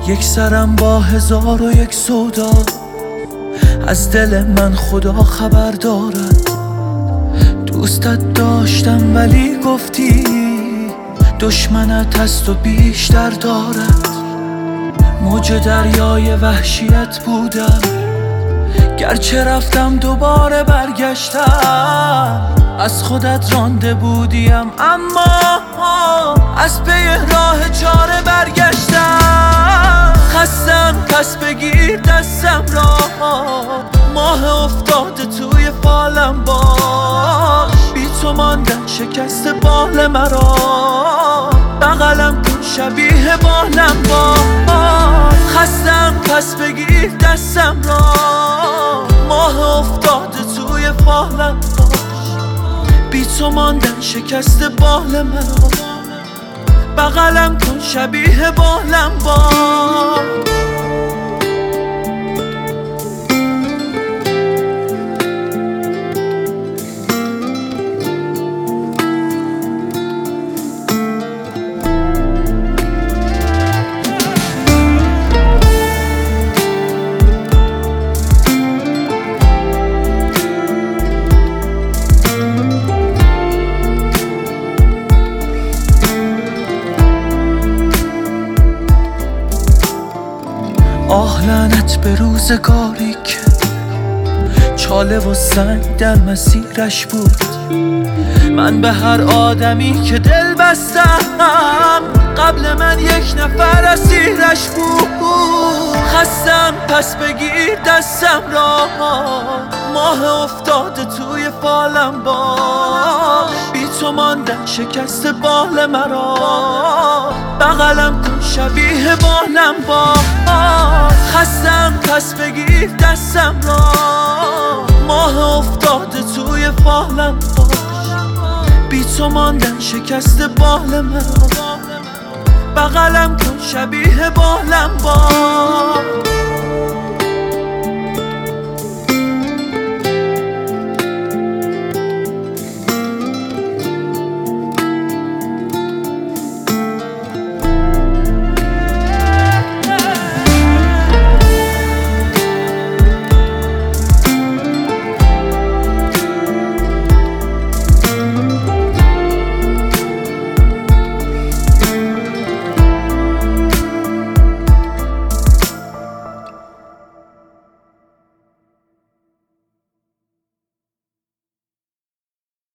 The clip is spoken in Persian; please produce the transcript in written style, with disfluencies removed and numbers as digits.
یک سرم با 1001 سودا، از دل من خدا خبر دارد. دوستت داشتم ولی گفتی دشمنت هست و بیشتر دارد. موج دریای وحشیت بودم، گرچه رفتم دوباره برگشتم. از خودت رانده بودیم اما از پی راه چاره برگشتم. خستم پس بگیر دستم را، ماه افتاده توی فالم باش. بی تو ماندن شکست بال مرا، بغلم کن شبیه بالم باش. خستم پس بگیر دستم را، ماه افتاده توی فالم باش. بی تو ماندن شکست بال مرا، بغلم کن شبیه بالم باش. آه لعنت به روزگاری که چاله و سنگ در مسیرش بود. من به هر آدمی که دل بستم، قبل من یک نفر اسیرش بود. خستم پس بگیر دستم را، ماه افتاده توی فالم باش. بی تو ماندن شکست بال مرا، بغلم کن شبیه بالم باش. خستم پس بگیر دستم را، ماه افتاده توی فالم باش. بی تو ماندن شکست بال مرا، بغلم کن شبیه بالم باش.